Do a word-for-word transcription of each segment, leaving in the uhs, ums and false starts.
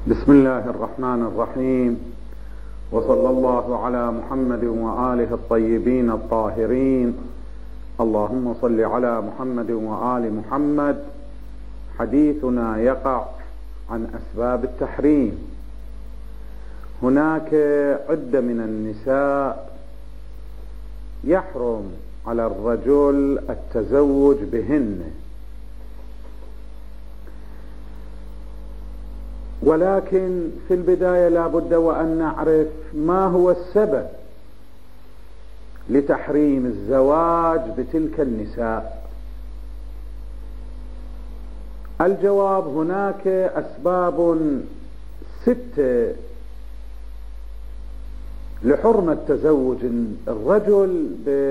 بسم الله الرحمن الرحيم، وصلى الله على محمد وآله الطيبين الطاهرين. اللهم صل على محمد وآل محمد. حديثنا يقع عن أسباب التحريم. هناك عدة من النساء يحرم على الرجل التزوج بهن، ولكن في البداية لا بد وأن نعرف ما هو السبب لتحريم الزواج بتلك النساء. الجواب: هناك أسباب ستة لحرمة تزوج الرجل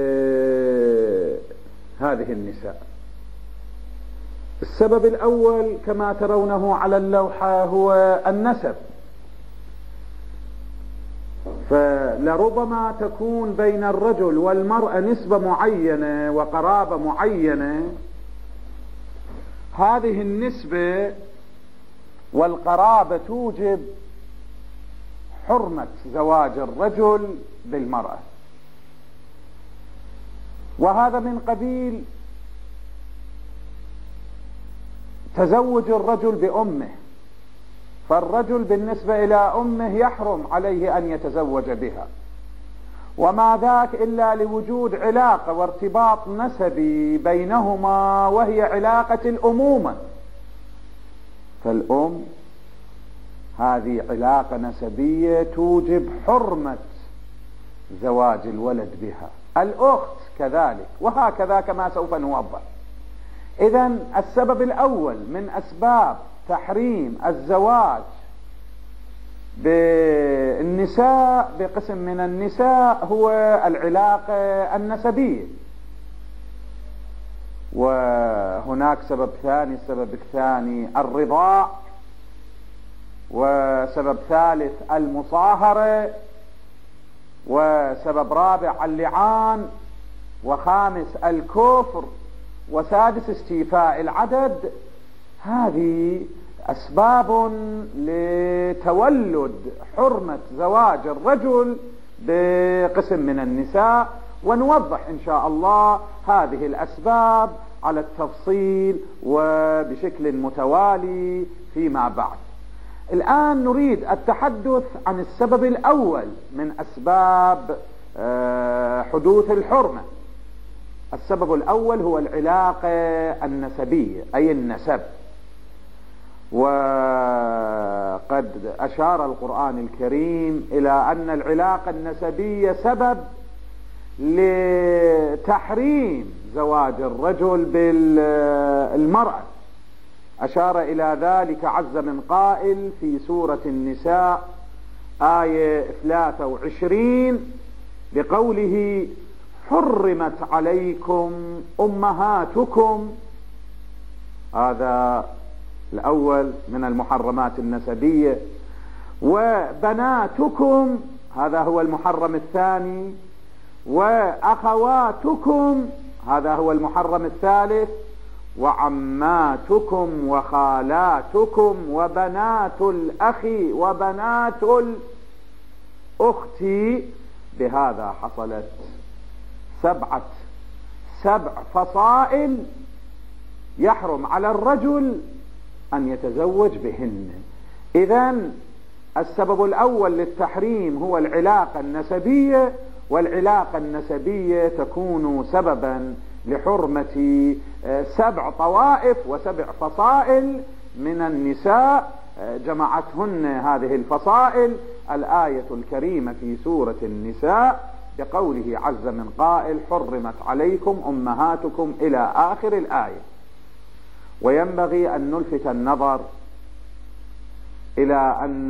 بهذه النساء. السبب الأول كما ترونه على اللوحة هو النسب، فلربما تكون بين الرجل والمرأة نسبة معينة وقرابة معينة. هذه النسبة والقرابة توجب حرمة زواج الرجل بالمرأة، وهذا من قبيل تزوج الرجل بأمه، فالرجل بالنسبة إلى أمه يحرم عليه أن يتزوج بها، وما ذاك إلا لوجود علاقة وارتباط نسبي بينهما، وهي علاقة الأمومة. فالأم هذه علاقة نسبية توجب حرمة زواج الولد بها، الأخت كذلك، وهكذا كما سوف نوضح. إذن السبب الأول من أسباب تحريم الزواج بالنساء بقسم من النساء هو العلاقة النسبية. وهناك سبب ثاني، السبب الثاني الرضاع، وسبب ثالث المصاهرة، وسبب رابع اللعان، وخامس الكفر، وسادس استيفاء العدد. هذه أسباب لتولد حرمة زواج الرجل بقسم من النساء، ونوضح إن شاء الله هذه الأسباب على التفصيل وبشكل متوالي فيما بعد. الآن نريد التحدث عن السبب الأول من أسباب حدوث الحرمة. السبب الأول هو العلاقة النسبية، أي النسب. وقد أشار القرآن الكريم إلى أن العلاقة النسبية سبب لتحريم زواج الرجل بالمرأة. أشار إلى ذلك عز من قائل في سورة النساء آية ثلاثة وعشرين بقوله: حرمت عليكم أمهاتكم. هذا الأول من المحرمات النسبية. وبناتكم، هذا هو المحرم الثاني. وأخواتكم، هذا هو المحرم الثالث. وعماتكم وخالاتكم وبنات الأخ وبنات الأخت. بهذا حصلت سبعة سبع فصائل يحرم على الرجل أن يتزوج بهن. إذن السبب الأول للتحريم هو العلاقة النسبية، والعلاقة النسبية تكون سببا لحرمة سبع طوائف وسبع فصائل من النساء، جمعتهن هذه الفصائل الآية الكريمة في سورة النساء بقوله عز من قائل: حرمت عليكم أمهاتكم إلى آخر الآية. وينبغي أن نلفت النظر إلى أن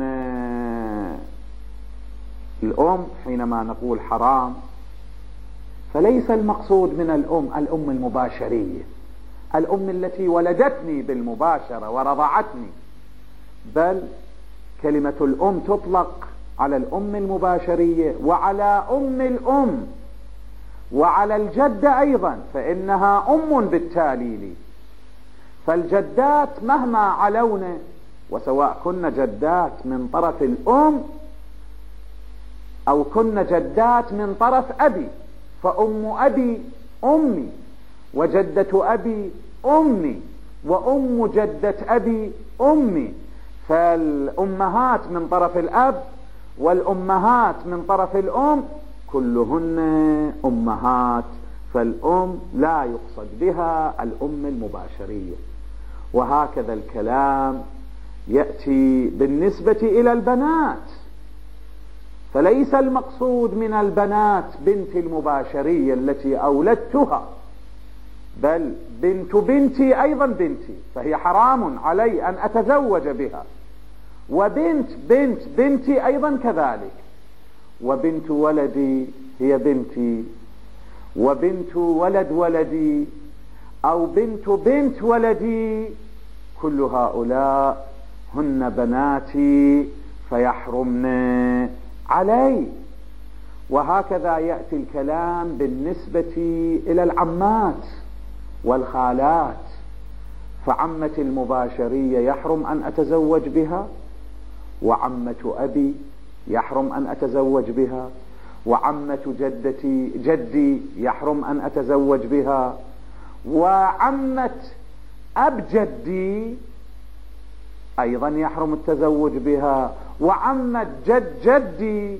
الأم حينما نقول حرام فليس المقصود من الأم الأم المباشرية، الأم التي ولدتني بالمباشرة ورضعتني، بل كلمة الأم تطلق على الأم المباشرية وعلى أم الأم وعلى الجدة أيضا، فإنها أم بالتالي. فالجدات مهما علونا وسواء كن جدات من طرف الأم أو كن جدات من طرف أبي، فأم أبي أمي، وجدة أبي أمي، وأم جدة أبي أمي. فالأمهات من طرف الأب والأمهات من طرف الأم كلهن أمهات، فالأم لا يقصد بها الأم المباشرية. وهكذا الكلام يأتي بالنسبة إلى البنات، فليس المقصود من البنات بنت المباشرية التي أولدتها، بل بنت بنتي أيضا بنتي، فهي حرام علي أن أتزوج بها، وبنت بنت بنتي أيضا كذلك، وبنت ولدي هي بنتي، وبنت ولد ولدي أو بنت بنت ولدي، كل هؤلاء هن بناتي فيحرمن علي. وهكذا يأتي الكلام بالنسبة إلى العمات والخالات، فعمة المباشرية يحرم أن أتزوج بها، وعمة أبي يحرم أن أتزوج بها، وعمة جدتي جدي يحرم أن أتزوج بها، وعمة أب جدي أيضا يحرم التزوج بها، وعمة جد جدي.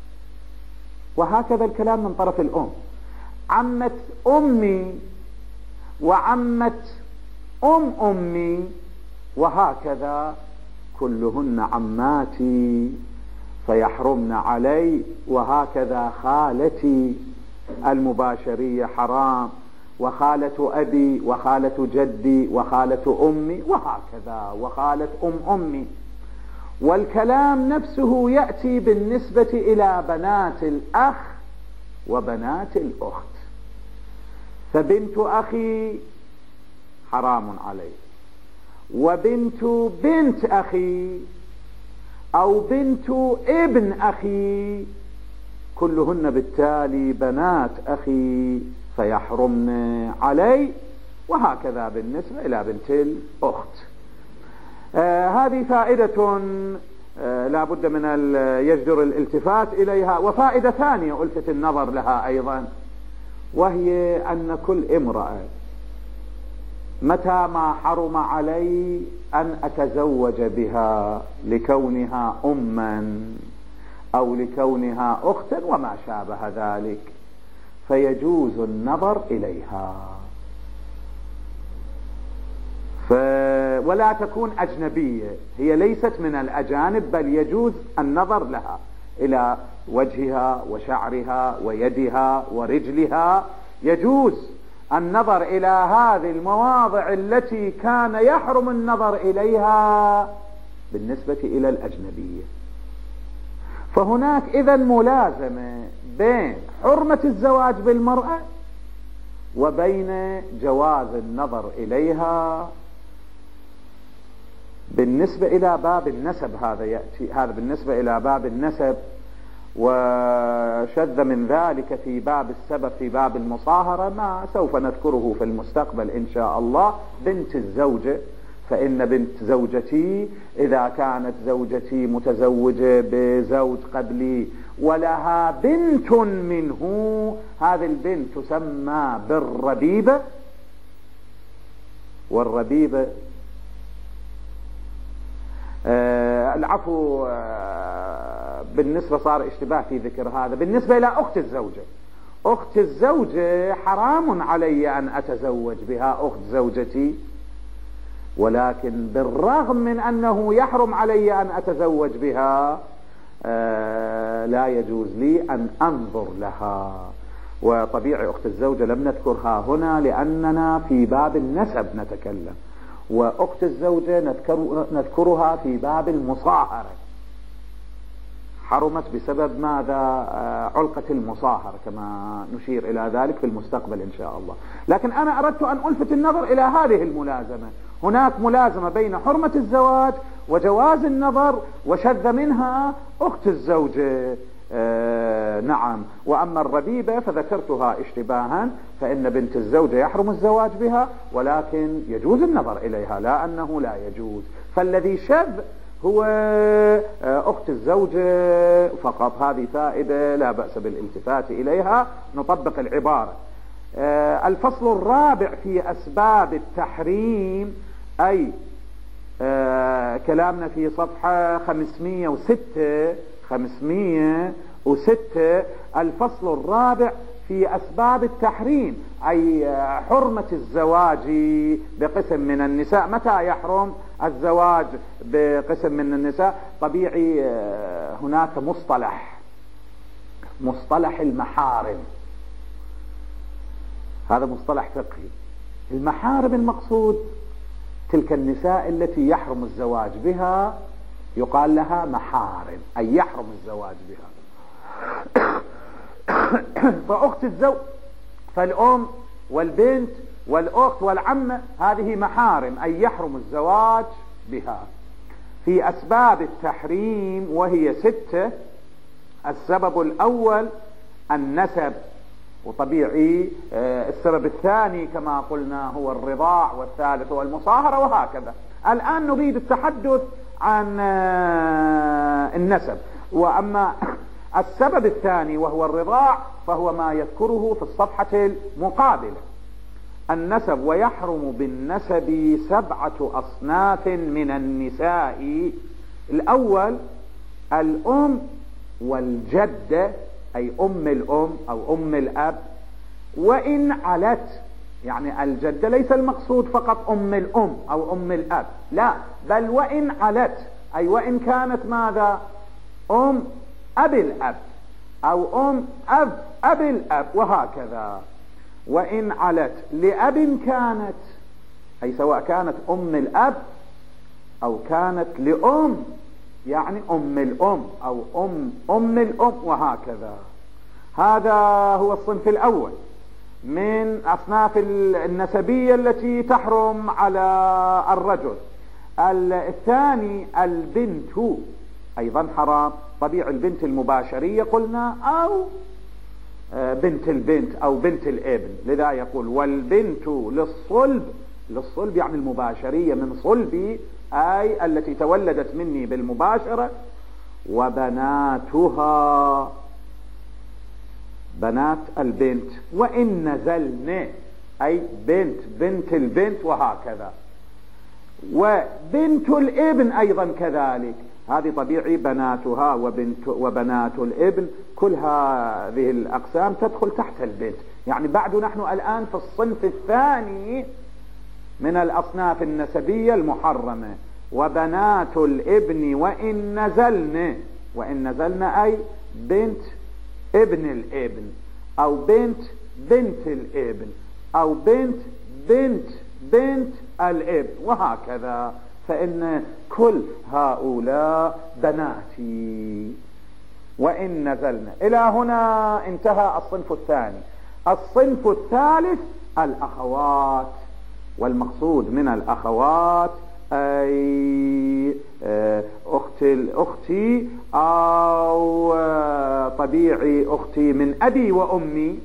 وهكذا الكلام من طرف الأم، عمة أمي وعمة أم أمي، وهكذا كلهن عماتي فيحرمن علي. وهكذا خالتي المباشرية حرام، وخالة أبي وخالة جدي وخالة أمي، وهكذا وخالة أم أمي. والكلام نفسه يأتي بالنسبة إلى بنات الأخ وبنات الأخت، فبنت أخي حرام علي، وبنت بنت أخي أو بنت ابن أخي كلهن بالتالي بنات أخي فيحرمن علي. وهكذا بالنسبة إلى بنت الأخت. آه هذه فائدة آه لا بد من يجدر الالتفات إليها. وفائدة ثانية ألفت النظر لها أيضا، وهي أن كل امرأة متى ما حرم علي أن أتزوج بها لكونها أما أو لكونها أختا وما شابه ذلك، فيجوز النظر إليها، ف... ولا تكون أجنبية، هي ليست من الأجانب، بل يجوز النظر لها إلى وجهها وشعرها ويدها ورجلها، يجوز النظر إلى هذه المواضع التي كان يحرم النظر إليها بالنسبة إلى الأجنبية. فهناك إذن ملازمة بين حرمة الزواج بالمرأة وبين جواز النظر إليها بالنسبة إلى باب النسب. هذا يأتي هذا بالنسبة إلى باب النسب، وشذ من ذلك في باب السبب في باب المصاهرة ما سوف نذكره في المستقبل إن شاء الله. بنت الزوجة، فإن بنت زوجتي إذا كانت زوجتي متزوجة بزوج قبلي ولها بنت منه، هذه البنت تسمى بالربيبة. والربيبة آه العفو آه بالنسبة صار اشتباه في ذكر هذا. بالنسبة إلى أخت الزوجة، أخت الزوجة حرام علي أن أتزوج بها، أخت زوجتي، ولكن بالرغم من أنه يحرم علي أن أتزوج بها آه لا يجوز لي أن أنظر لها. وطبيعي أخت الزوجة لم نذكرها هنا لأننا في باب النسب نتكلم، وأخت الزوجة نذكر نذكرها في باب المصاهرة، حرمت بسبب ماذا؟ علقة المصاهرة، كما نشير إلى ذلك في المستقبل إن شاء الله. لكن أنا أردت أن ألفت النظر إلى هذه الملازمة. هناك ملازمة بين حرمة الزواج وجواز النظر، وشذ منها أخت الزوجة. آه نعم. وأما الربيبة فذكرتها اشتباها، فإن بنت الزوجة يحرم الزواج بها ولكن يجوز النظر إليها، لا أنه لا يجوز. فالذي شذ هو أخت الزوج فقط. هذه فائدة لا بأس بالالتفات إليها. نطبق العبارة. الفصل الرابع في أسباب التحريم، أي كلامنا في صفحة خمسمائة وستة خمسمائة وستة. الفصل الرابع في أسباب التحريم، أي حرمة الزواج بقسم من النساء. متى يحرم الزواج بقسم من النساء؟ طبيعي هناك مصطلح مصطلح المحارم. هذا مصطلح فقهي. المحارم المقصود تلك النساء التي يحرم الزواج بها، يقال لها محارم، أي يحرم الزواج بها. فأخت الزوج، فالأم والبنت والأخت والعمة هذه محارم، أي يحرم الزواج بها. في أسباب التحريم وهي ستة. السبب الأول النسب، وطبيعي السبب الثاني كما قلنا هو الرضاع، والثالث هو المصاهرة، وهكذا. الآن نريد التحدث عن النسب. وأما السبب الثاني وهو الرضاع فهو ما يذكره في الصفحة المقابلة. النسب: ويحرم بالنسب سبعة أصناف من النساء. الأول الأم والجدة، أي أم الأم أو أم الأب، وإن علت. يعني الجدة ليس المقصود فقط أم الأم أو أم الأب، لا، بل وإن علت، أي وإن كانت ماذا؟ أم أب الأب أو أم أب أب الأب، وهكذا. وإن علت لأب كانت، أي سواء كانت أم الأب أو كانت لأم، يعني أم الأم أو أم أم الأم، وهكذا. هذا هو الصنف الأول من أصناف النسبية التي تحرم على الرجل. الثاني البنت، أيضا حرام. طبيعي البنت المباشرية قلنا، أو بنت البنت أو بنت الابن. لذا يقول والبنت للصلب. للصلب يعني المباشرية، من صلبي، أي التي تولدت مني بالمباشرة. وبناتها، بنات البنت، وإن نزلن، أي بنت بنت البنت، وهكذا. وبنت الابن أيضا كذلك، هذه طبيعي بناتها وبنت وبنات الابن. كل هذه الأقسام تدخل تحت البنت. يعني بعد نحن الآن في الصنف الثاني من الأصناف النسبية المحرمة. وبنات الابن وإن نزلن. وإن نزلن أي بنت ابن الابن، أو بنت بنت الابن، أو بنت بنت بنت الابن، وهكذا. فإن كل هؤلاء بناتي وإن نزلنا. إلى هنا انتهى الصنف الثاني. الصنف الثالث الأخوات. والمقصود من الأخوات أي أخت أختي، أو طبيعي أختي من أبي وأمي،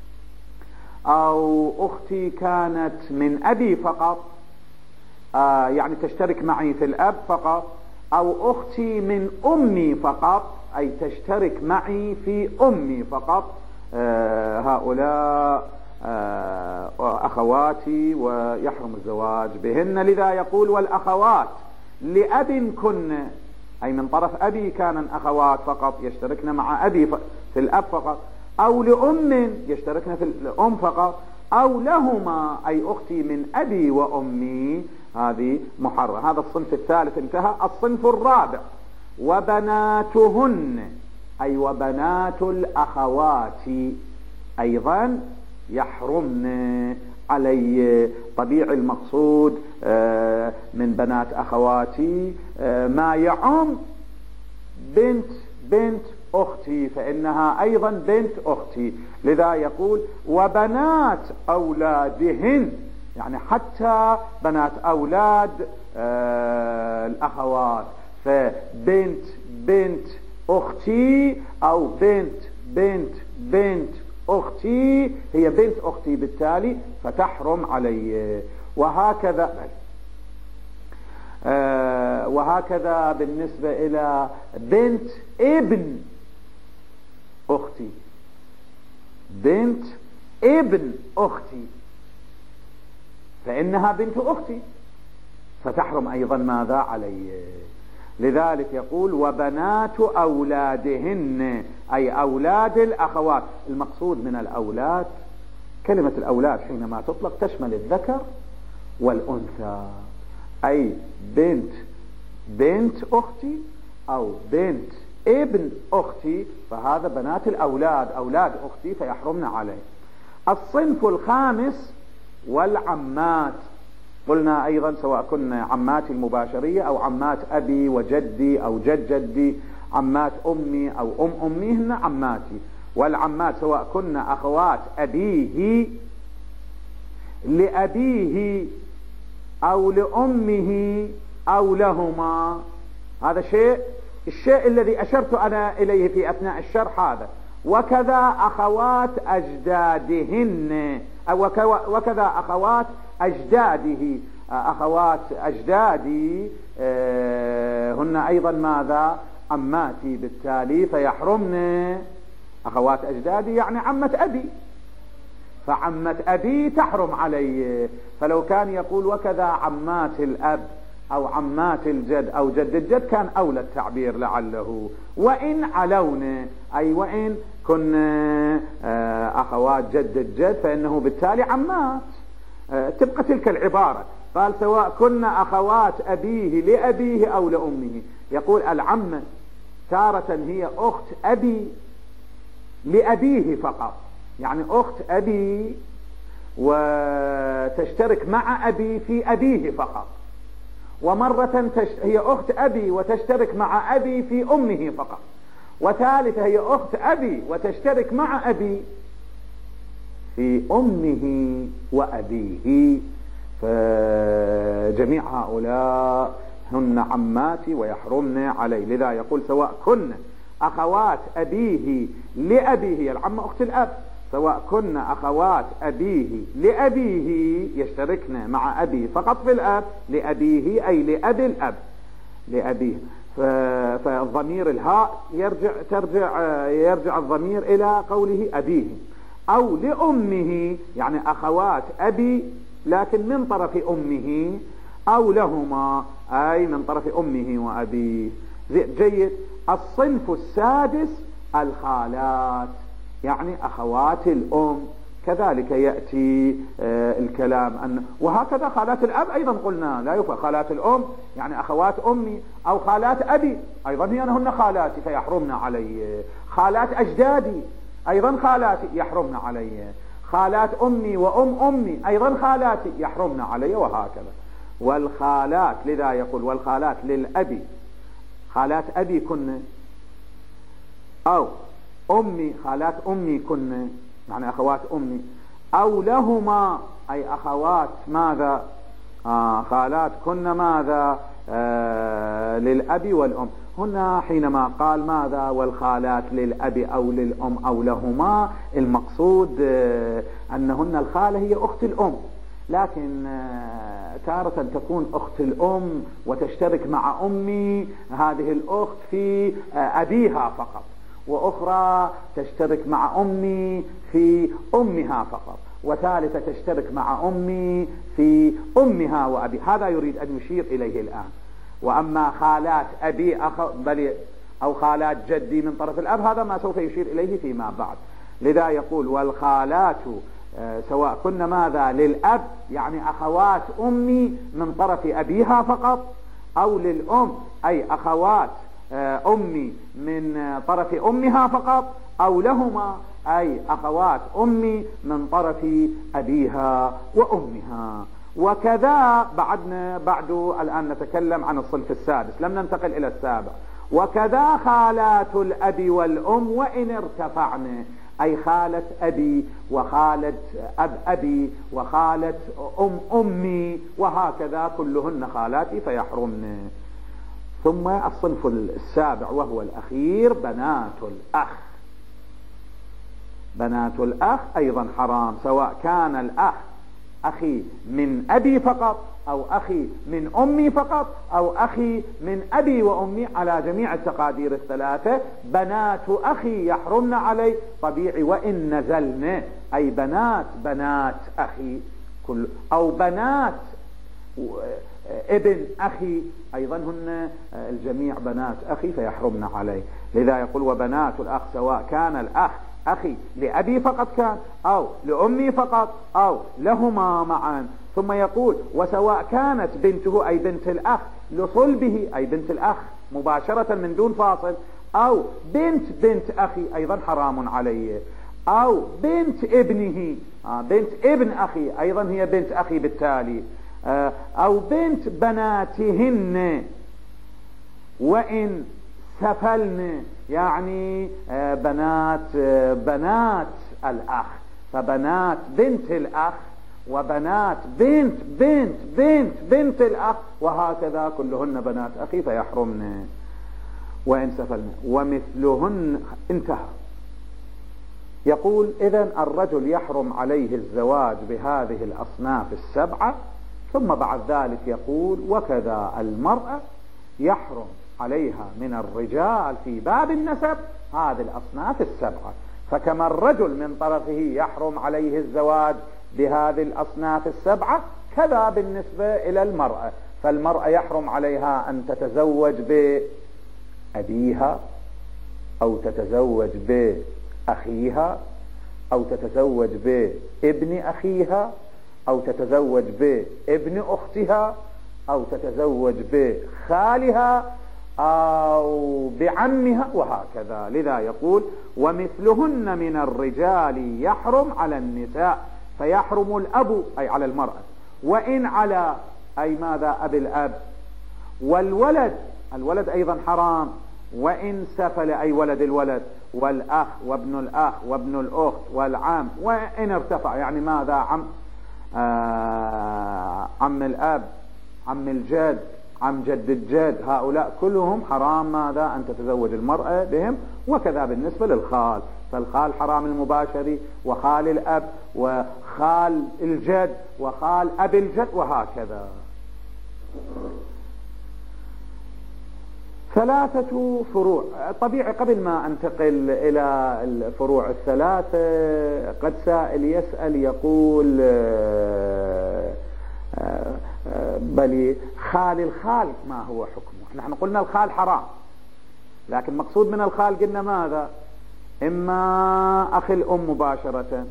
أو أختي كانت من أبي فقط، آه يعني تشترك معي في الأب فقط، أو أختي من أمي فقط، أي تشترك معي في أمي فقط. آه هؤلاء آه أخواتي ويحرم الزواج بهن. لذا يقول والأخوات لأب كن، أي من طرف أبي كان أخوات فقط يشتركن مع أبي في الأب فقط، أو لأم يشتركن في الأم فقط، أو لهما، أي أختي من أبي وأمي، هذه محرم. هذا الصنف الثالث انتهى. الصنف الرابع وبناتهن، أي وبنات الأخوات أيضا يحرمن علي. طبيعي المقصود من بنات أخواتي ما يعم بنت بنت أختي، فإنها أيضا بنت أختي. لذا يقول وبنات أولادهن، يعني حتى بنات أولاد آه الأخوات. فبنت بنت أختي أو بنت بنت بنت أختي هي بنت أختي، بالتالي فتحرم علي. وهكذا آه وهكذا بالنسبة إلى بنت ابن أختي، بنت ابن أختي فإنها بنت أختي فتحرم أيضا ماذا علي. لذلك يقول وبنات أولادهن أي أولاد الأخوات. المقصود من الأولاد كلمة الأولاد حينما تطلق تشمل الذكر والأنثى، أي بنت بنت أختي أو بنت ابن أختي فهذا بنات الأولاد أولاد أختي فيحرمن عليه. الصنف الخامس والعمات. قلنا أيضا سواء كنا عماتي المباشرية أو عمات أبي وجدي أو جد جدي، عمات أمي أو أم أمي هن عماتي. والعمات سواء كنا أخوات أبيه لأبيه أو لأمه أو لهما. هذا شيء الشيء الذي أشرت أنا إليه في أثناء الشرح هذا. وكذا أخوات أجدادهن أو وكذا أخوات أجداده. أخوات أجدادي هن أيضا ماذا عماتي بالتالي فيحرمن. أخوات أجدادي يعني عمة أبي، فعمة أبي تحرم علي. فلو كان يقول وكذا عمات الأب أو عمات الجد أو جد الجد كان أولى التعبير لعله. وإن علون أي وإن كن أخوات جد الجد فإنه بالتالي عمات. تبقى تلك العبارة. قال سواء كن أخوات أبيه لأبيه أو لأمه. يقول العمة تارة هي أخت أبي لأبيه فقط، يعني أخت أبي وتشترك مع أبي في أبيه فقط، ومرة هي أخت أبي وتشترك مع أبي في أمه فقط، وثالثة هي أخت أبي وتشترك مع أبي في أمه وأبيه. فجميع هؤلاء هن عماتي ويحرمن علي. لذا يقول سواء كن أخوات أبيه لأبيه، العمة أخت الأب، سواء كن أخوات أبيه لأبيه يشتركن مع أبي فقط في الأب، لأبيه أي لأبي الأب لأبيه. فالضمير الهاء يرجع ترجع يرجع الضمير إلى قوله أبيه. أو لأمه يعني أخوات أبي لكن من طرف أمه، أو لهما أي من طرف أمه وأبيه. جيد. الصنف السادس الخالات يعني أخوات الأم. كذلك يأتي الكلام أن وهكذا خالات الأب أيضا قلنا لا يفعل. خالات الأم يعني أخوات أمي أو خالات أبي أيضا هي هن خالاتي فيحرمن علي. خالات أجدادي أيضا خالاتي يحرمن علي. خالات أمي وأم أمي أيضا خالاتي يحرمن علي، وهكذا. والخالات لذا يقول والخالات للأبي، خالات أبي كن أو أمي خالات أمي كن يعني أخوات أمي، أو لهما أي أخوات ماذا آه خالات كن ماذا آه للأب والأم. هنا حينما قال ماذا والخالات للأب أو للأم أو لهما، المقصود آه أنهن الخالة هي أخت الأم، لكن آه تارة تكون أخت الأم وتشترك مع أمي هذه الأخت في آه أبيها فقط، وأخرى تشترك مع أمي في أمها فقط، وثالثة تشترك مع أمي في أمها وأبي. هذا يريد أن يشير إليه الآن. وأما خالات أبي أخ بل أو خالات جدي من طرف الأب هذا ما سوف يشير إليه فيما بعد. لذا يقول والخالات سواء كن ماذا للأب يعني أخوات أمي من طرف أبيها فقط، أو للأم أي أخوات أمي من طرف أمها فقط، أو لهما أي أخوات أمي من طرف أبيها وأمها. وكذا بعدنا بعد الآن نتكلم عن الصنف السادس، لم ننتقل إلى السابع. وكذا خالات الأب والأم وإن ارتفعن أي خالة أبي وخالة أب أبي وخالة أم أمي وهكذا كلهن خالاتي فيحرمن. ثم الصنف السابع وهو الأخير بنات الأخ. بنات الأخ أيضا حرام، سواء كان الأخ أخي من أبي فقط، أو أخي من أمي فقط، أو أخي من أبي وأمي، على جميع التقادير الثلاثة. بنات أخي يحرمن علي طبيعي، وإن نزلن أي بنات بنات أخي كل، أو بنات ابن أخي أيضا هن الجميع بنات أخي فيحرمن علي. لذا يقول وبنات الأخ سواء كان الأخ أخي لأبي فقط كان، أو لأمي فقط، أو لهما معا. ثم يقول وسواء كانت بنته أي بنت الأخ لصلبه أي بنت الأخ مباشرة من دون فاصل، أو بنت بنت أخي أيضا حرام عليه، أو بنت ابنه آه بنت ابن أخي أيضا هي بنت أخي بالتالي، آه أو بنت بناتهن وإن سفلن، يعني آه بنات آه بنات الأخ، فبنات بنت الأخ وبنات بنت بنت بنت بنت الأخ وهكذا كلهن بنات أخي فيحرمن وإن سفلن ومثلهن. انتهى. يقول إذن الرجل يحرم عليه الزواج بهذه الأصناف السبعة، ثم بعد ذلك يقول وكذا المرأة يحرم عليها من الرجال في باب النسب هذه الأصناف السبعة. فكما الرجل من طرفه يحرم عليه الزواج بهذه الأصناف السبعة، كذا بالنسبة إلى المرأة. فالمرأة يحرم عليها أن تتزوج بأبيها، أو تتزوج بأخيها، أو تتزوج بابن أخيها، أو تتزوج بابن أختها، أو تتزوج بخالها، أو بعمها، وهكذا. لذا يقول ومثلهن من الرجال يحرم على النساء، فيحرم الأب أي على المرأة، وإن على أي ماذا أبي الأب، والولد الولد أيضا حرام، وإن سفل أي ولد الولد، والأخ وابن الأخ وابن الأخت والعم، وإن ارتفع يعني ماذا عم آه عم الأب، عم الجد، عم جد الجد، هؤلاء كلهم حرام ماذا أن تتزوج المرأة بهم. وكذا بالنسبة للخال، فالخال حرام المباشري، وخال الأب، وخال الجد، وخال أبي الجد، وهكذا. ثلاثة فروع. طبيعي قبل ما أنتقل إلى الفروع الثلاثة قد سائل يسأل يقول بل خال الخال ما هو حكمه؟ نحن قلنا الخال حرام، لكن مقصود من الخال قلنا ماذا؟ إما أخي الأم مباشرة،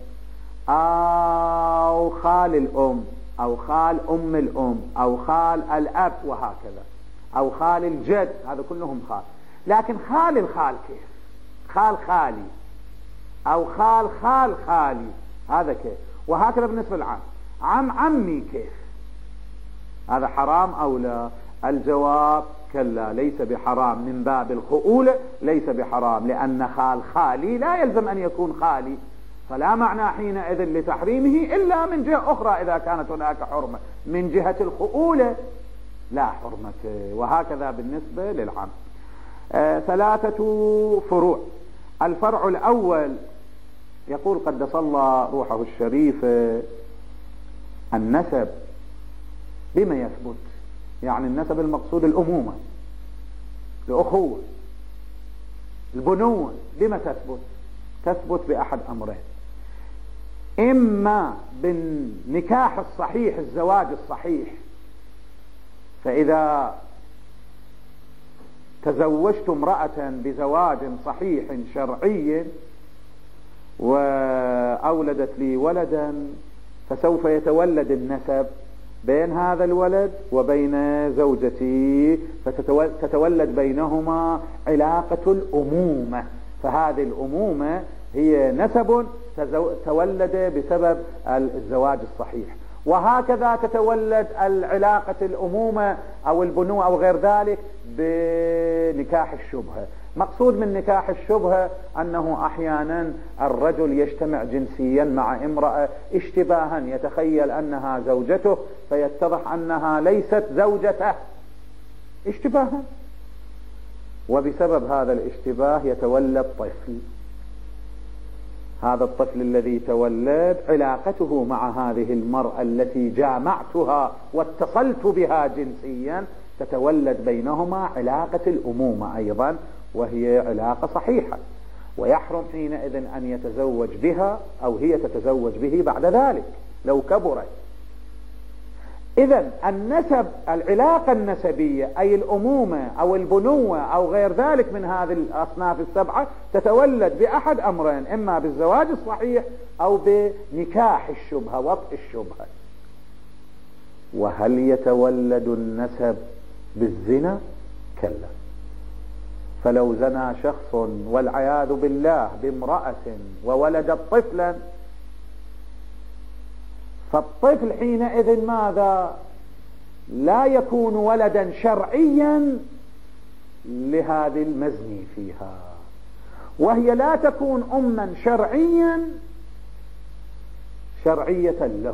أو خال الأم، أو خال أم الأم، أو خال الأب، وهكذا، أو خال الجد، هذا كلهم خال. لكن خال الخال كيف؟ خال خالي، أو خال خال خالي، هذا كيف؟ وهكذا بالنسبة للعم. عم عمي كيف؟ هذا حرام أو لا؟ الجواب كلا، ليس بحرام من باب الخؤولة، ليس بحرام، لأن خال خالي لا يلزم أن يكون خالي، فلا معنى حينئذ لتحريمه إلا من جهة أخرى إذا كانت هناك حرمة. من جهة الخؤولة لا حرمة. وهكذا بالنسبة للعم. آه ثلاثة فروع. الفرع الأول يقول قدس الله روحه الشريف النسب بما يثبت، يعني النسب المقصود الأمومة، الأخوة، البنوة، بما تثبت؟ تثبت بأحد أمرين: إما بالنكاح الصحيح، الزواج الصحيح، فإذا تزوجت امرأة بزواج صحيح شرعي وأولدت لي ولدا، فسوف يتولد النسب بين هذا الولد وبين زوجتي، فتتولد بينهما علاقة الأمومة، فهذه الأمومة هي نسب تولد بسبب الزواج الصحيح. وهكذا تتولد العلاقة الأمومة أو البنوة أو غير ذلك بنكاح الشبهة. مقصود من نكاح الشبهة أنه أحيانا الرجل يجتمع جنسيا مع امرأة اشتباها، يتخيل أنها زوجته فيتضح أنها ليست زوجته اشتباها، وبسبب هذا الاشتباه يتولد طفل. هذا الطفل الذي تولد علاقته مع هذه المرأة التي جامعتها واتصلت بها جنسيا تتولد بينهما علاقة الأمومة أيضا، وهي علاقة صحيحة، ويحرم حينئذ أن يتزوج بها أو هي تتزوج به بعد ذلك لو كبرت. إذن النسب، العلاقة النسبية أي الأمومة أو البنوة أو غير ذلك من هذه الأصناف السبعة تتولد بأحد أمرين، إما بالزواج الصحيح أو بنكاح الشبهة، وطء الشبهة. وهل يتولد النسب بالزنا؟ كلا. فلو زنى شخص والعياذ بالله بامرأة وولد طفلا، فالطفل حينئذ ماذا؟ لا يكون ولدا شرعيا لهذه المزني فيها، وهي لا تكون أما شرعيا شرعية له،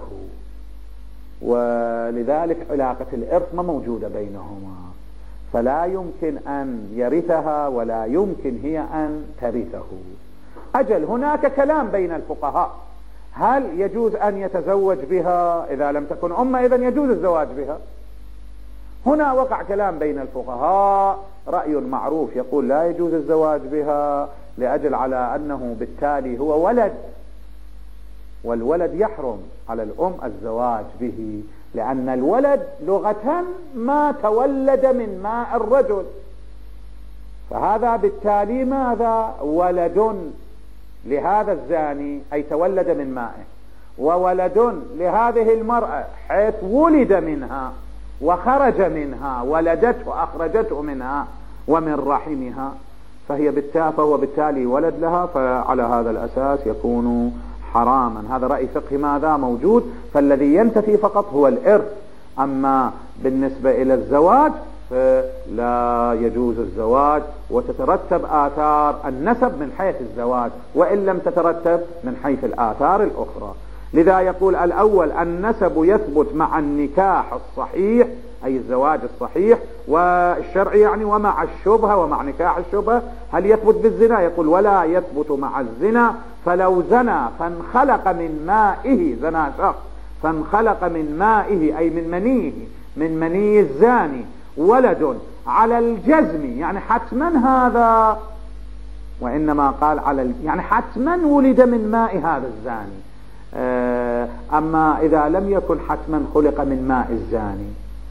ولذلك علاقة الإرث ما موجودة بينهما، فلا يمكن أن يرثها ولا يمكن هي أن ترثه. أجل هناك كلام بين الفقهاء، هل يجوز أن يتزوج بها إذا لم تكن أمة؟ إذن يجوز الزواج بها. هنا وقع كلام بين الفقهاء، رأي معروف يقول لا يجوز الزواج بها لأجل على أنه بالتالي هو ولد، والولد يحرم على الأم الزواج به، لأن الولد لغة ما تولد من ماء الرجل، فهذا بالتالي ماذا؟ ولد لهذا الزاني أي تولد من مائه، وولد لهذه المرأة حيث ولد منها وخرج منها، ولدته وأخرجته منها ومن رحمها، فهي بالتالي فهو بالتالي ولد لها، فعلى هذا الأساس يكون حراما. هذا رأي فقهي ماذا موجود، فالذي ينتفي فقط هو الإرث. أما بالنسبة إلى الزواج فلا يجوز الزواج، وتترتب آثار النسب من حيث الزواج وإن لم تترتب من حيث الآثار الأخرى. لذا يقول الأول النسب يثبت مع النكاح الصحيح أي الزواج الصحيح والشرعي يعني، ومع الشبهة ومع نكاح الشبهة. هل يثبت بالزنا؟ يقول ولا يثبت مع الزنا، فلو زنى فانخلق من مائه، زنى شخص فانخلق من مائه أي من منيه، من مني الزاني ولد على الجزم، يعني حتما هذا، وإنما قال على يعني حتما ولد من ماء هذا الزاني. أما إذا لم يكن حتما خلق من ماء الزاني،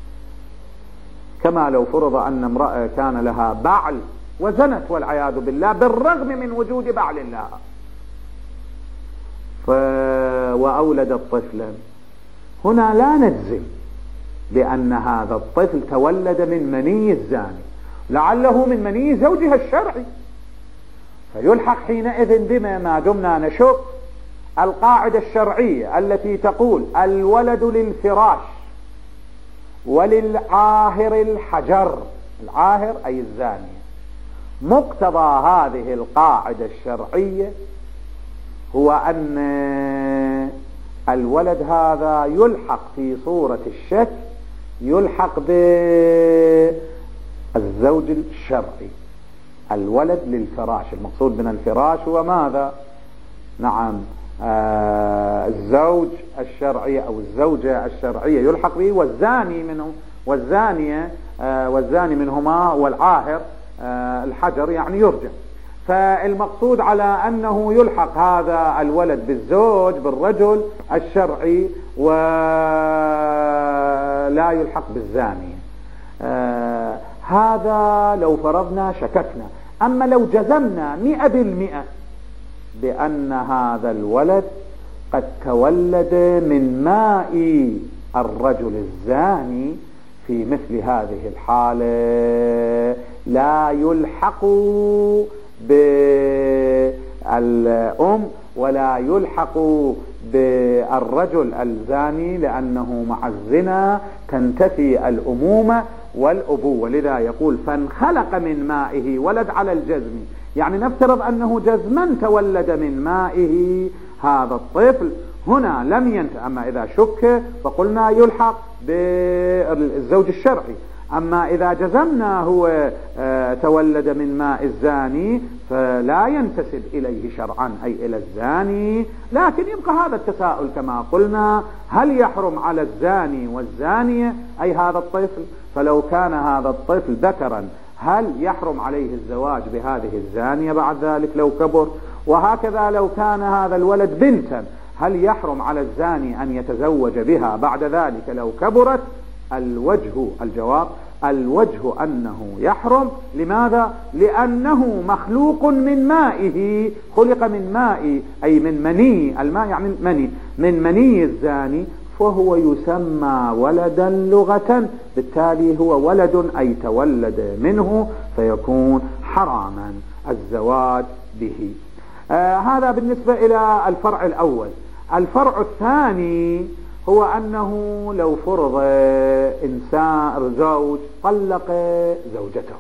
كما لو فرض أن امرأة كان لها بعل وزنت والعياذ بالله بالرغم من وجود بعل لها ف... وأولدت طفلا، هنا لا نجزم بأن هذا الطفل تولد من مني الزاني، لعله من مني زوجها الشرعي، فيلحق حينئذ بما ما دمنا نشك القاعدة الشرعية التي تقول الولد للفراش وللعاهر الحجر، العاهر أي الزاني. مقتضى هذه القاعدة الشرعية هو أن الولد هذا يلحق في صورة الشك يلحق بالزوج الشرعي. الولد للفراش، المقصود من الفراش هو ماذا؟ نعم آه الزوج الشرعي أو الزوجة الشرعية يلحق به، والزاني منه والزانية آه والزاني منهما والعاهر آه الحجر يعني يرجع. فالمقصود على أنه يلحق هذا الولد بالزوج بالرجل الشرعي ولا يلحق بالزانية. آه هذا لو فرضنا شككنا. أما لو جزمنا مئة بالمئة بأن هذا الولد قد تولد من ماء الرجل الزاني، في مثل هذه الحالة لا يلحق بالأم ولا يلحق بالرجل الزاني، لأنه مع الزنا تنتفي الأمومة والأبوة. لذا يقول فانخلق من مائه، ولد على الجزم، يعني نفترض أنه جزما تولد من مائه هذا الطفل، هنا لم ينتهي. أما إذا شك فقلنا يلحق بالزوج الشرعي. أما إذا جزمنا هو تولد من ماء الزاني فلا ينتسب إليه شرعا أي إلى الزاني، لكن يبقى هذا التساؤل كما قلنا، هل يحرم على الزاني والزانية أي هذا الطفل؟ فلو كان هذا الطفل ذكرا هل يحرم عليه الزواج بهذه الزانية بعد ذلك لو كبر؟ وهكذا لو كان هذا الولد بنتا هل يحرم على الزاني أن يتزوج بها بعد ذلك لو كبرت؟ الوجه الجواب الوجه أنه يحرم. لماذا؟ لأنه مخلوق من مائه، خلق من ماء أي من مني، الماء يعني مني، من مني الزاني، فهو يسمى ولدا لغة، بالتالي هو ولد أي تولد منه، فيكون حراما الزواج به. آه هذا بالنسبة إلى الفرع الأول. الفرع الثاني هو أنه لو فرض إنسان زوج طلق زوجته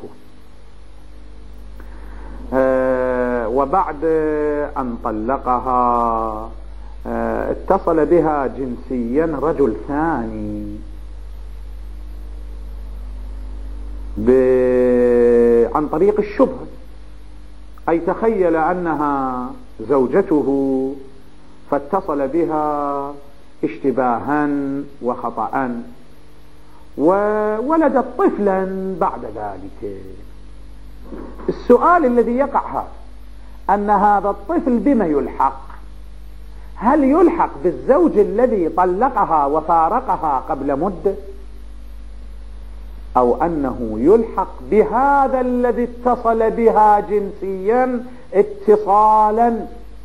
آه وبعد أن طلقها آه اتصل بها جنسيا رجل ثاني عن طريق الشبهة، أي تخيل أنها زوجته فاتصل بها اشتباها وخطأ وولدت طفلا بعد ذلك. السؤال الذي يقع هذا أن هذا الطفل بما يلحق؟ هل يلحق بالزوج الذي طلقها وفارقها قبل مدة، أو أنه يلحق بهذا الذي اتصل بها جنسيا اتصالا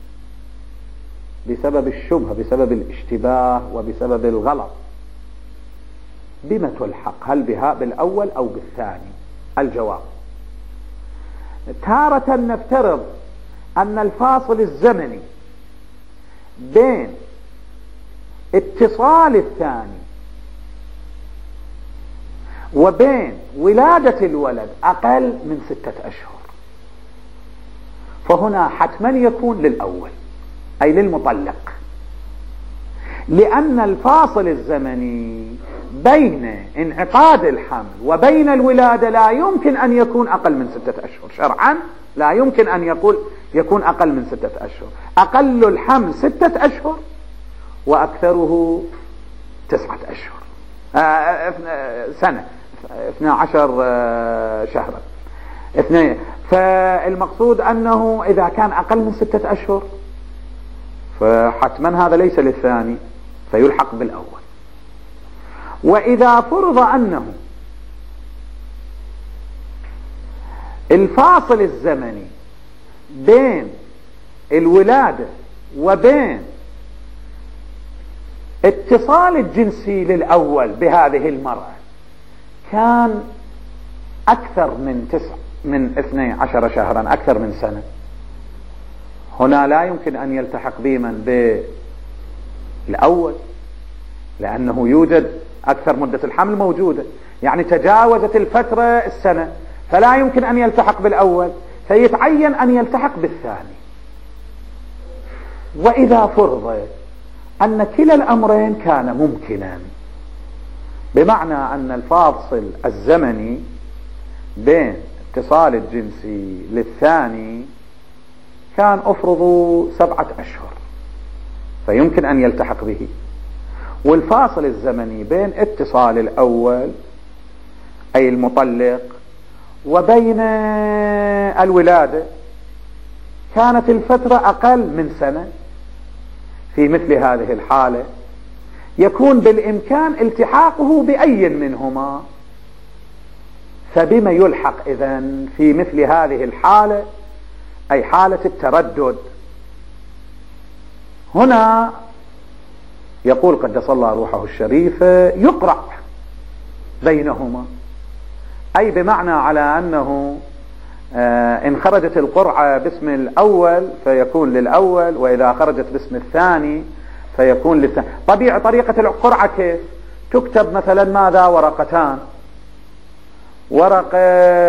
بسبب الشبهة، بسبب الاشتباه وبسبب الغلط؟ بما تلحق؟ هل بها بالأول أو بالثاني؟ الجواب تارة نفترض أن الفاصل الزمني بين اتصال الثاني وبين ولادة الولد أقل من ستة أشهر، فهنا حتما يكون للأول أي للمطلق، لأن الفاصل الزمني بين انعقاد الحمل وبين الولادة لا يمكن أن يكون أقل من ستة أشهر شرعا، لا يمكن أن يقول يكون أقل من ستة أشهر. أقل الحمل ستة أشهر وأكثره تسعة أشهر آه سنة اثنى عشر شهرا اثنين. فالمقصود أنه إذا كان أقل من ستة أشهر فحتما هذا ليس للثاني فيلحق بالأول. وإذا فرض أنه الفاصل الزمني بين الولادة وبين اتصال الجنسي للأول بهذه المرأة كان أكثر من تسع من اثني عشر شهرا، أكثر من سنة، هنا لا يمكن أن يلتحق بمن بالأول، لأنه يوجد أكثر مدة الحمل موجودة، يعني تجاوزت الفترة السنة، فلا يمكن أن يلتحق بالأول، فيتعين أن يلتحق بالثاني. وإذا فرض أن كلا الأمرين كان ممكنا، بمعنى أن الفاصل الزمني بين اتصال الجنسي للثاني كان أفرض سبعة أشهر فيمكن أن يلتحق به، والفاصل الزمني بين اتصال الأول أي المطلق وبين الولادة كانت الفترة أقل من سنة، في مثل هذه الحالة يكون بالإمكان التحاقه بأي منهما، فبما يلحق إذن في مثل هذه الحالة أي حالة التردد؟ هنا يقول قدس الله روحه الشريفة يقرع بينهما، أي بمعنى على أنه آه إن خرجت القرعة باسم الأول فيكون للأول، وإذا خرجت باسم الثاني فيكون للثاني. طبيعة طريقة القرعة كيف تكتب؟ مثلا ماذا؟ ورقتان، ورقة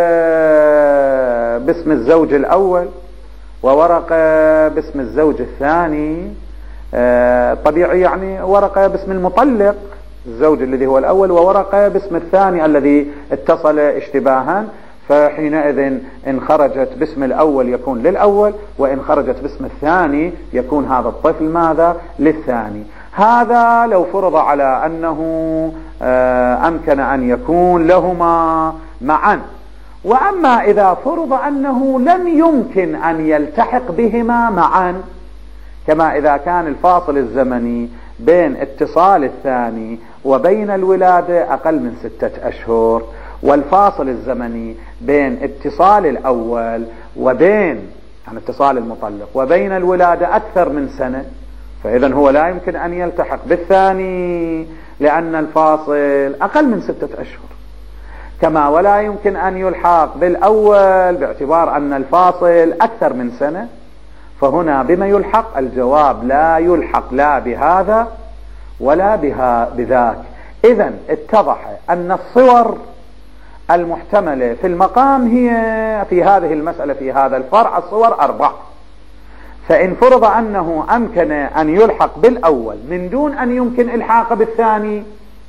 باسم الزوج الأول وورقة باسم الزوج الثاني، آه طبيعي يعني ورقة باسم المطلق الزوج الذي هو الأول، وورقة باسم الثاني الذي اتصل اشتباها، فحينئذ إن خرجت باسم الأول يكون للأول، وإن خرجت باسم الثاني يكون هذا الطفل ماذا؟ للثاني. هذا لو فرض على أنه أمكن أن يكون لهما معا. وأما إذا فرض أنه لم يمكن أن يلتحق بهما معا، كما إذا كان الفاصل الزمني بين اتصال الثاني وبين الولادة أقل من ستة أشهر، والفاصل الزمني بين اتصال الأول وبين عن اتصال المطلق وبين الولادة أكثر من سنة، فإذا هو لا يمكن أن يلتحق بالثاني لأن الفاصل أقل من ستة أشهر، كما ولا يمكن أن يلحق بالأول باعتبار أن الفاصل أكثر من سنة. فهنا بما يلحق؟ الجواب لا يلحق لا بهذا ولا بها بذاك. إذن اتضح أن الصور المحتملة في المقام هي في هذه المسألة في هذا الفرع الصور أربع. فإن فرض أنه أمكن أن يلحق بالأول من دون أن يمكن إلحاق بالثاني،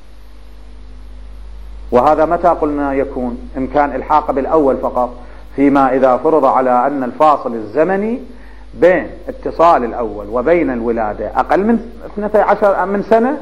وهذا متى قلنا يكون إمكان إلحاق بالأول فقط؟ فيما إذا فرض على أن الفاصل الزمني بين اتصال الأول وبين الولادة أقل من اثنتي عشر من سنة،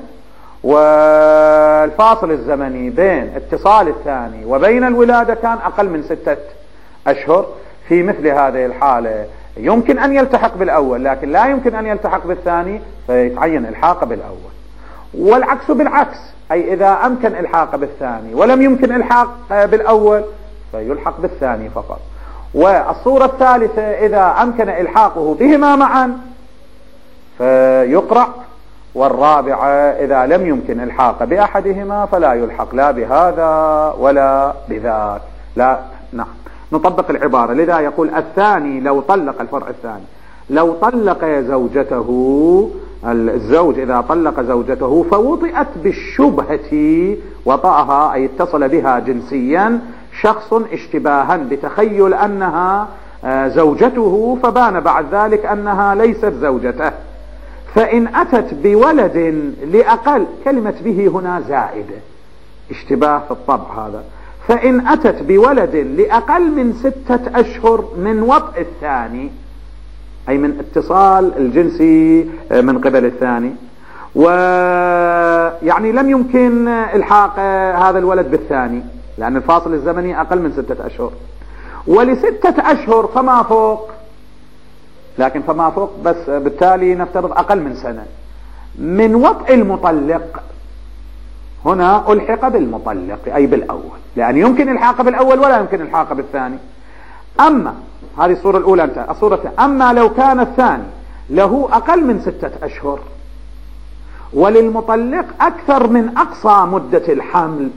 والفاصل الزمني بين اتصال الثاني وبين الولادة كان أقل من ستة أشهر. في مثل هذه الحالة يمكن أن يلتحق بالأول لكن لا يمكن أن يلتحق بالثاني، فيتعين إلحاق بالأول. والعكس بالعكس، أي إذا أمكن إلحاق بالثاني ولم يمكن إلحاق بالأول فيلحق بالثاني فقط. والصورة الثالثة إذا أمكن إلحاقه بهما معا فيقرأ، والرابعة إذا لم يمكن إلحاق بأحدهما فلا يلحق لا بهذا ولا بذاك. لا نعم نطبق العبارة. لذا يقول الثاني لو طلق الفرع الثاني لو طلق زوجته، الزوج إذا طلق زوجته فوطئت بالشبهة، وطأها أي اتصل بها جنسيا شخص اشتباها بتخيل أنها زوجته، فبان بعد ذلك أنها ليست زوجته، فإن أتت بولد لأقل، كلمة به هنا زائدة، اشتباه في الطبع هذا، فإن أتت بولد لأقل من ستة أشهر من وطء الثاني، أي من اتصال الجنسي من قبل الثاني، ويعني لم يمكن إلحاق هذا الولد بالثاني لأن الفاصل الزمني أقل من ستة أشهر، ولستة أشهر فما فوق، لكن فما فوق بس بالتالي نفترض أقل من سنة من وطء المطلق، هنا ألحق بالمطلق أي بالأول، لأن يمكن الحاق بالأول ولا يمكن الحاق بالثاني. أما هذه الصورة الأولى انتهى. الصورة الثانية، أما لو كان الثاني له أقل من ستة أشهر وللمطلق أكثر من أقصى مدة الحمل،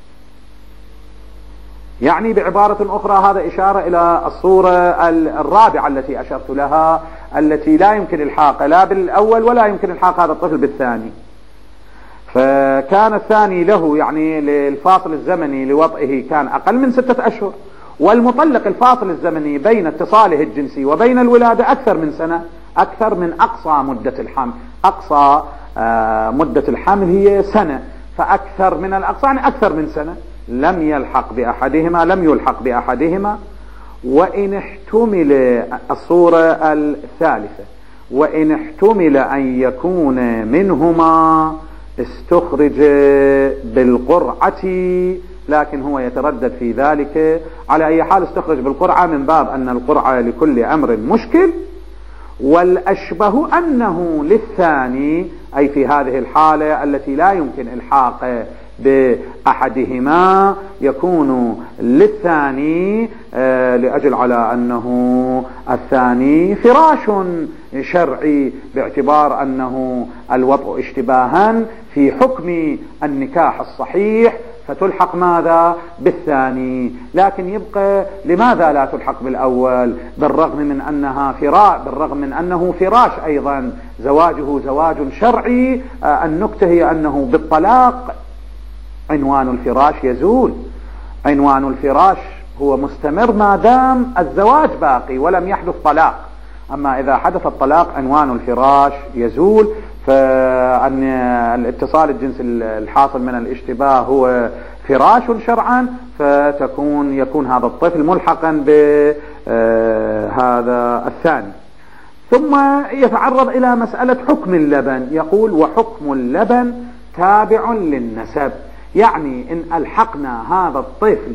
يعني بعبارة أخرى هذا إشارة إلى الصورة الرابعة التي أشرت لها، التي لا يمكن الحاق لا بالأول ولا يمكن الحاق هذا الطفل بالثاني. فكان الثاني له يعني للفاصل الزمني لوضعه كان أقل من ستة أشهر، والمطلق الفاصل الزمني بين اتصاله الجنسي وبين الولادة أكثر من سنة، أكثر من أقصى مدة الحمل. أقصى مدة الحمل هي سنة، فأكثر من الأقصى يعني أكثر من سنة، لم يلحق بأحدهما لم يلحق بأحدهما. وإن احتمل الصورة الثالثة، وإن احتمل أن يكون منهما استخرج بالقرعة، لكن هو يتردد في ذلك. على أي حال استخرج بالقرعة من باب أن القرعة لكل أمر مشكل، والأشبه أنه للثاني، أي في هذه الحالة التي لا يمكن إلحاق بأحدهما يكون للثاني، آه لأجل على أنه الثاني فراش شرعي باعتبار أنه الوطء اشتباها في حكم النكاح الصحيح، فتلحق ماذا؟ بالثاني. لكن يبقى لماذا لا تلحق بالأول بالرغم من أنها فراش، بالرغم من أنه فراش أيضا، زواجه زواج شرعي. آه النكتة هي أنه بالطلاق عنوان الفراش يزول، عنوان الفراش هو مستمر ما دام الزواج باقي ولم يحدث طلاق، أما إذا حدث الطلاق عنوان الفراش يزول. فأن الاتصال الجنسي الحاصل من الاشتباه هو فراش شرعا، فتكون يكون هذا الطفل ملحقا بهذا الثاني. ثم يتعرض إلى مسألة حكم اللبن، يقول وحكم اللبن تابع للنسب، يعني إن ألحقنا هذا الطفل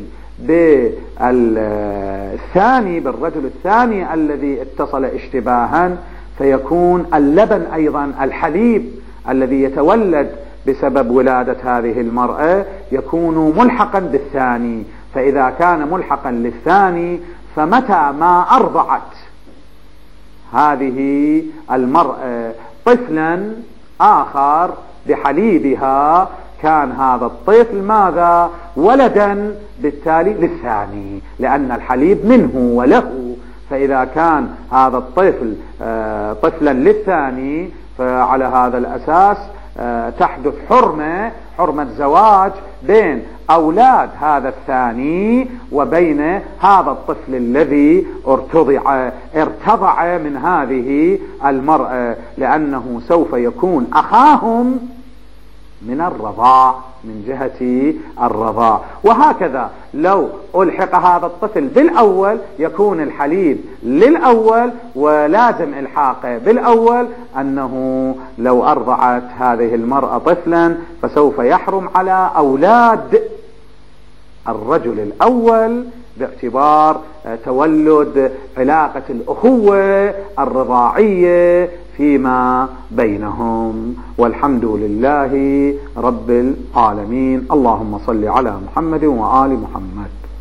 بالثاني بالرجل الثاني الذي اتصل اشتباها، فيكون اللبن أيضا الحليب الذي يتولد بسبب ولادة هذه المرأة يكون ملحقا بالثاني. فإذا كان ملحقا للثاني، فمتى ما أرضعت هذه المرأة طفلا آخر بحليبها، كان هذا الطفل ماذا؟ ولدا بالتالي للثاني، لأن الحليب منه وله. فإذا كان هذا الطفل طفلا للثاني، فعلى هذا الأساس تحدث حرمة حرمة زواج بين أولاد هذا الثاني وبين هذا الطفل الذي ارتضع ارتضع من هذه المرأة، لأنه سوف يكون أخاهم من الرضاع، من جهة الرضاع. وهكذا لو ألحق هذا الطفل بالأول يكون الحليب للأول، ولازم إلحاقه بالأول أنه لو أرضعت هذه المرأة طفلا فسوف يحرم على أولاد الرجل الأول باعتبار تولد علاقة الأخوة الرضاعية فيما بينهم. والحمد لله رب العالمين. اللهم صل على محمد وآل محمد.